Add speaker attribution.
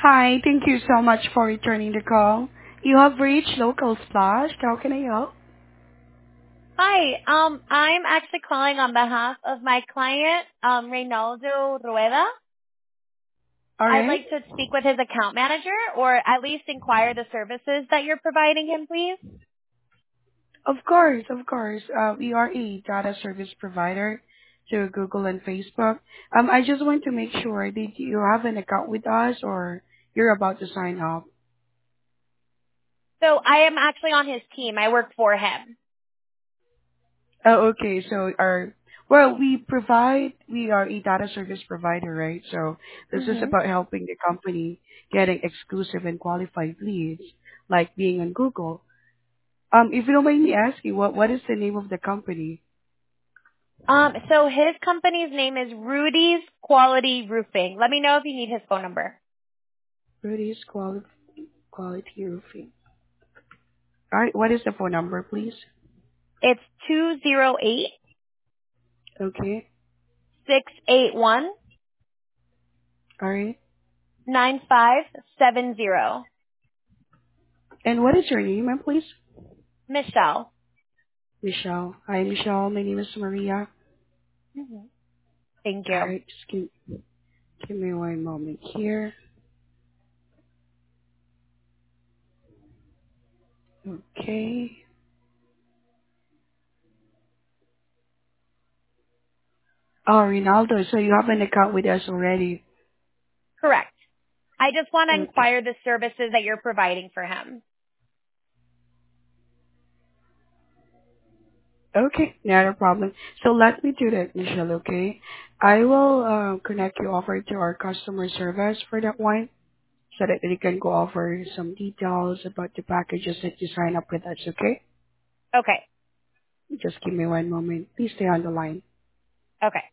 Speaker 1: Hi, thank you so much for returning the call. You have reached Local Splash. How can I help?
Speaker 2: Hi, I'm actually calling on behalf of my client, Reynaldo Rueda.
Speaker 1: All
Speaker 2: I'd
Speaker 1: right.
Speaker 2: like to speak with his account manager or at least inquire the services that you're providing him, please.
Speaker 1: Of course, of course. We are a data service provider to Google and Facebook. I just want to make sure, did you have an account with us or you're about to sign up?
Speaker 2: So I am actually on his team. I work for him.
Speaker 1: Oh, okay. We are a data service provider, right? So this is
Speaker 2: Mm-hmm.
Speaker 1: about helping the company getting exclusive and qualified leads, like being on Google. If you don't mind me asking, what is the name of the company?
Speaker 2: So his company's name is Rudy's Quality Roofing. Let me know if you need his phone number.
Speaker 1: Rudy's Quality Roofing. All right, what is the phone number, please?
Speaker 2: It's 208
Speaker 1: Okay,
Speaker 2: 681
Speaker 1: all right.
Speaker 2: 9570.
Speaker 1: And what is your name, ma'am, please?
Speaker 2: Michelle.
Speaker 1: Michelle. Hi, Michelle. My name is Maria.
Speaker 2: Mm-hmm. Thank
Speaker 1: All
Speaker 2: you.
Speaker 1: right, just give me one moment here. Okay. Oh, Ronaldo, so you have an account with us already.
Speaker 2: Correct. I just want to
Speaker 1: Okay.
Speaker 2: inquire the services that you're providing for him.
Speaker 1: Okay, not a problem. So let me do that, Michelle, okay? I will connect you over to our customer service for that one so that they can go over some details about the packages that you sign up with us, okay?
Speaker 2: Okay.
Speaker 1: Just give me one moment. Please stay on the line.
Speaker 2: Okay.